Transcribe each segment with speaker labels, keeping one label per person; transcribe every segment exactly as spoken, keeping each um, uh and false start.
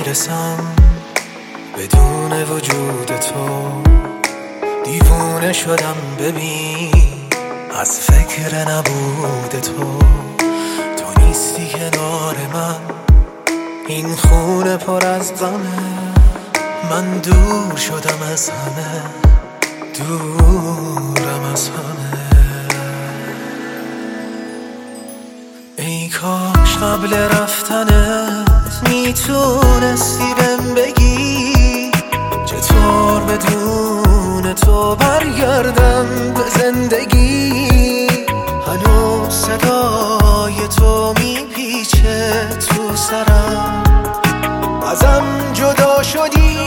Speaker 1: نمیرسم بدون وجود تو. دیوونه شدم ببین از فکر نبود تو. تو نیستی کنار من، این خونه پر از غمه. من دور شدم از همه، دورم از همه. ای کاش قبل رفتنت میتونستی بهم بگی چطور بدون تو برگردم به زندگی. هنوز صدای تو میپیچه تو سرم، ازم جدا شدی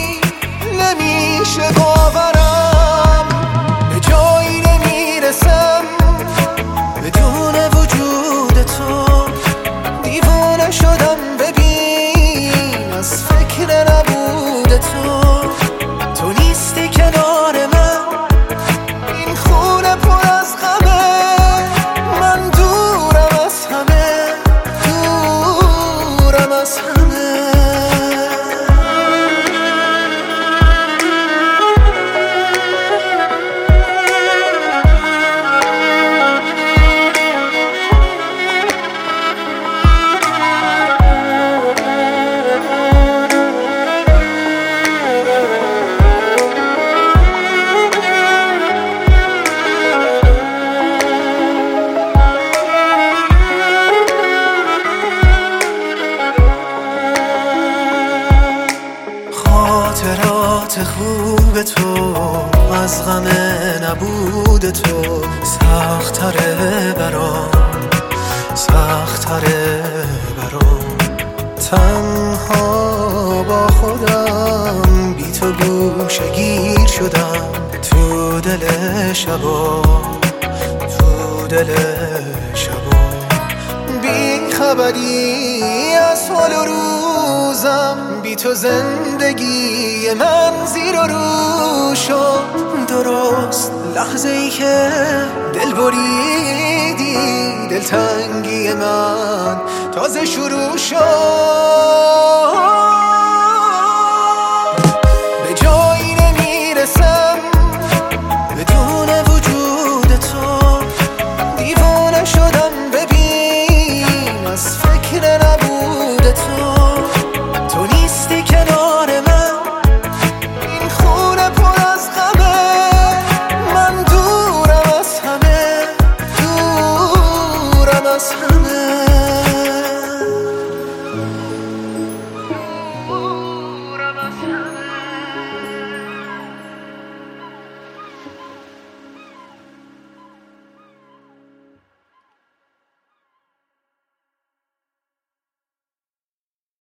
Speaker 1: نمیشه باورم. به جایی نمیرسم بدون وجود تو. دیوانه شدم ببین از فکر نبود تو. تو نیستی کنار من، این خونه پر از غمه. من دورم از همه، دورم از همه. خاطرات خوب تو از غم نبود تو سخت‌تره برام، سخت‌تره برام. تنها با خودم بی تو گوشه گیر شدم تو دل شبا، تو دل شبا. بی خبری از حال و روزم، بی تو زندگی من زیر و رو شد. درست لحظه ای که دل بریدی، دلتنگی من تازه شروع شد.